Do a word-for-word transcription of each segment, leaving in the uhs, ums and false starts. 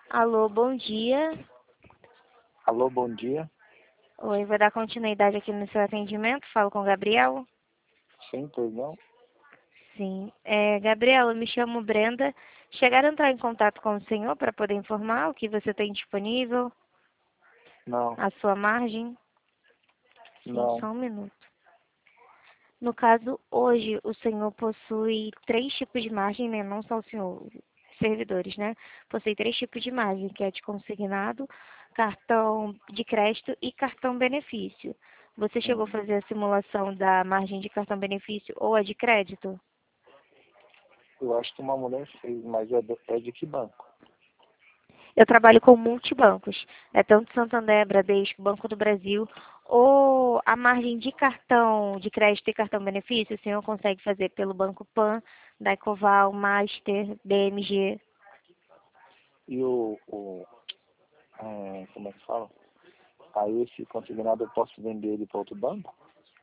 Alô, bom dia. Alô, bom dia. Oi, vou dar continuidade aqui no seu atendimento. Falo com o Gabriel? Sim, pois não? Sim. É, Gabriel, eu me chamo Brenda. Chegaram a entrar em contato com o senhor para poder informar o que você tem disponível, Não, a sua margem? Sim, não. só um minuto. No caso, hoje o senhor possui três tipos de margem, né? Não só o senhor, servidores, né? Possui três tipos de margem, que é de consignado, cartão de crédito e cartão benefício. Você chegou a Uhum. fazer a simulação da margem de cartão benefício ou a de crédito? Eu acho que uma mulher fez, mas é de, é de que banco? Eu trabalho com multibancos, é tanto Santander, Bradesco, Banco do Brasil, ou a margem de cartão de crédito e cartão benefício, o senhor consegue fazer pelo Banco Pan, Daicoval, Master, B M G. E o, o é, como é que fala? Aí esse consignado eu posso vender ele para outro banco?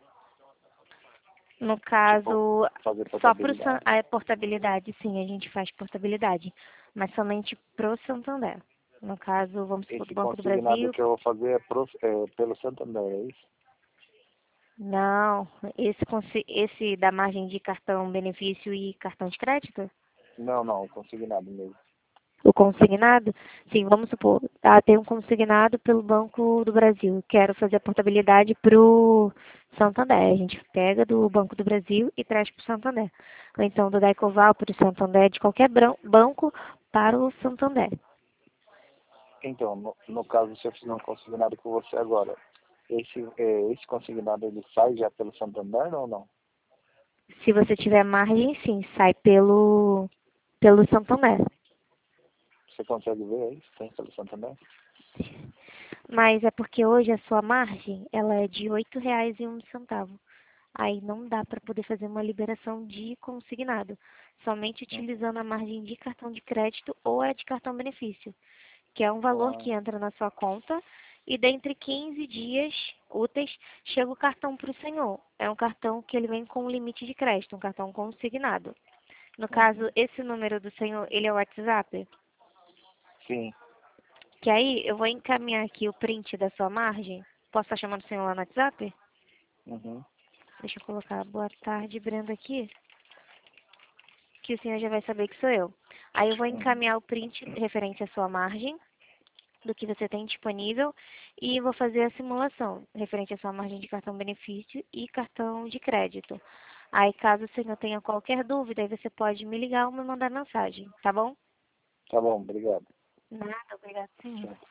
No Tipo, caso, fazer só para portabilidade? a portabilidade, sim, a gente faz portabilidade, mas somente para o Santander. No caso, vamos supor, do Esse Banco do consignado Brasil. que eu vou fazer é, pro, é pelo Santander, é isso? Não, esse, consi- esse da margem de cartão benefício e cartão de crédito? Não, não, o consignado mesmo. O consignado? Sim, vamos supor, ah, tem um consignado pelo Banco do Brasil. Quero fazer a portabilidade para o Santander. A gente pega do Banco do Brasil e traz para o Santander. Ou então do Daicoval para o Santander, de qualquer bran- banco para o Santander. Então, no, no caso, se eu fizer um consignado com você agora, esse, é, esse consignado ele sai já pelo Santander ou não? Se você tiver margem, sim, sai pelo, pelo Santander. Você consegue ver aí? Tem pelo Santander? Mas é porque hoje a sua margem, ela é de oito reais e um centavo. Aí não dá para poder fazer uma liberação de consignado, somente Uhum. utilizando a margem de cartão de crédito ou a de cartão benefício, que é um valor Ah, que entra na sua conta e dentre quinze dias úteis chega o cartão para o senhor. É um cartão que ele vem com um limite de crédito, um cartão consignado. No caso, uhum. esse número do senhor, ele é o WhatsApp? Sim. Que aí eu vou encaminhar aqui o print da sua margem. Posso estar chamando o senhor lá no WhatsApp? Uhum. Deixa eu colocar boa tarde, Brenda, aqui, que o senhor já vai saber que sou eu. Aí eu vou Uhum. encaminhar o print referente à sua margem, do que você tem disponível, e vou fazer a simulação referente à sua margem de cartão benefício e cartão de crédito. Aí, caso o senhor tenha qualquer dúvida, aí você pode me ligar ou me mandar mensagem, tá bom? Tá bom, obrigado. Nada, obrigado, senhor. Tchau.